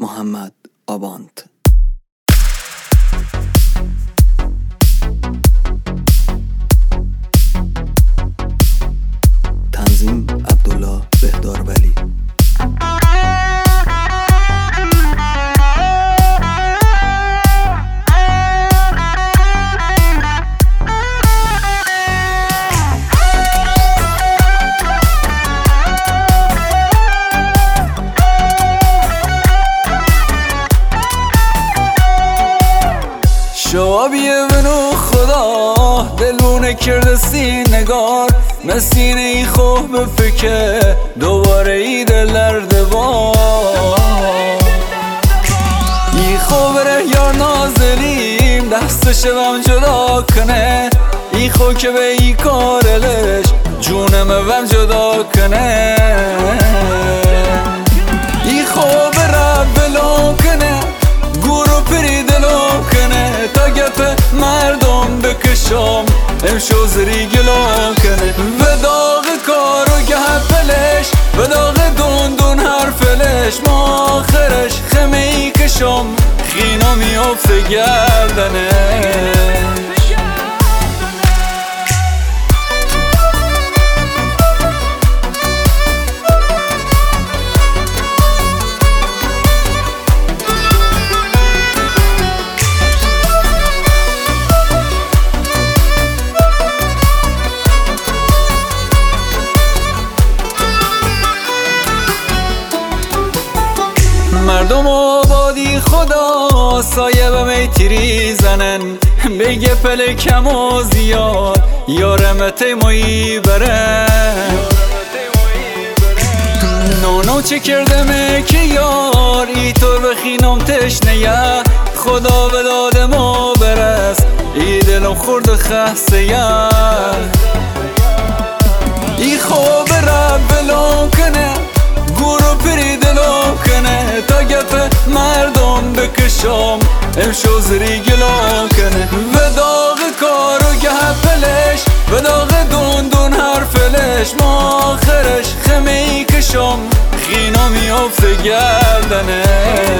محمد آبانت. تنظیم عبدالله بهدارولی. شوابیه منو خدا دلونه کرده سینگار مسینه ای خوب به فکر دوباره ای دلر دوار ای خوب ره یار نازلیم دست شوم جدا کنه ای خو که به ای کارلش جونم وم جدا کنه ای خوب رب بلو کنه گورو پری دلو کنه تا گپ مردم بکشم امشو زری گلو کنه و داغ کارو گپلش و داغ دون حرفلش ما آخرش خمه ای کشم خینا میافته گردنه مردم آبادی خدا سایه به میتیری زنن بگه پل کم و زیاد یارمت مایی برن نانو چه کردمه که یار ای طور بخینم تشنه یه خدا به داد ما برس ای دلم خورد خسته یه ای خوب رب بلو کنه گورو پری دلو کنه تا گپ مردم بکشم امشو زری گلو کنه و داغ کارو گپلش و داغ دون حرفلش ما آخرش خمه ای کشم خینا میافته گردنه